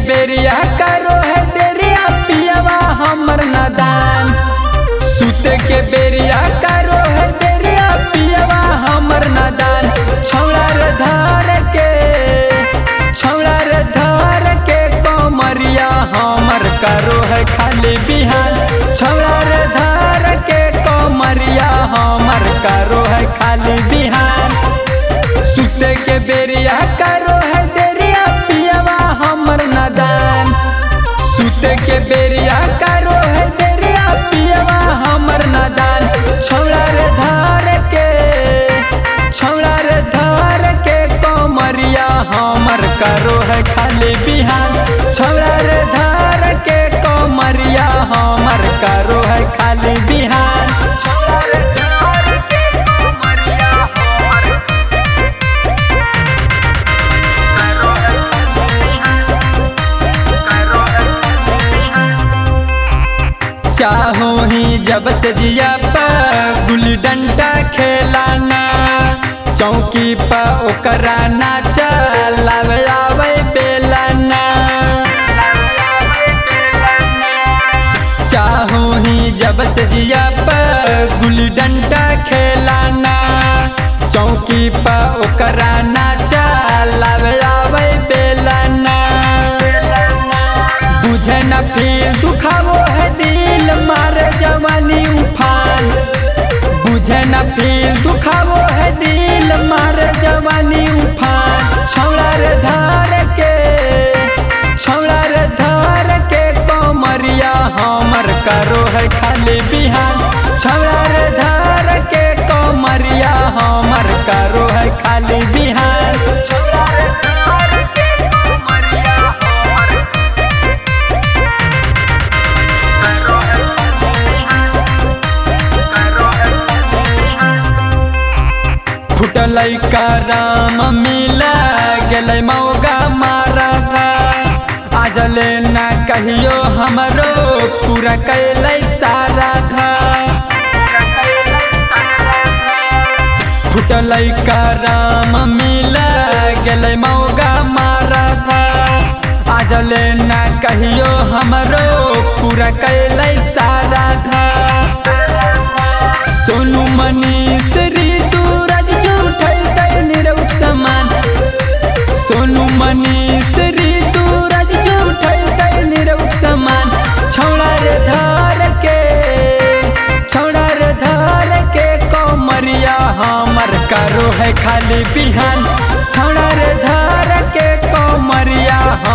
बेरिया करो है देरिया पियावा हमर नादान। सुते के बेरिया करो है देरिया पियावा हमर नादान। छौड़ा रे धर के कमरिया हमर करो है खाली बिहान। छौड़ा रे धर के कमरिया हमर करो है खाली बिहान। सुते के बेरिया करो है देरिया पियावा हमर नादान। सुते के बेरिया करो है देरिया पियावा हमर नादान। छौड़ा रे धर के कमरिया हमर करो है खाली बिहान। छौड़ा रे धर के कमरिया हमर करो है खाली बिहान। चाहो ही जब से जिया पर गुल्ली डंडा खेलाना। चौकी पर ओकरा नाचा लावे आवे बेलाना। चाहो ही जब से जिया पर गुल्ली डंडा खेलाना। चौकी पर ओकरा नाचा लावे आवे बेलाना। बुझे न फील दुखावो है दिल मारे जवानी उफान। बुझे न फील दुखावो है दिल मारे जवानी उफान। छौड़ा रे धर के कमरिया हमर करो है खाली बिहान। छौड़ा रे धर के कमरिया हमर करो है खाली बिहान। फुटलै कराम मिला गेलै मौगा मारा था। आजले ना कहियो हमरो पूरा कैलै सारा था। फुटलै कराम मिला गेलै मौगा मारा था। आजले ना कहियो हमरो पूरा कैलै सारा था। सोनू मनीष ऋतु सोनू मनीष ऋतु राज झूठै निरौठ समान। छौड़ा रे धर के कमरिया हमर करो है खाली बिहान। छौड़ा रे धर के कमरिया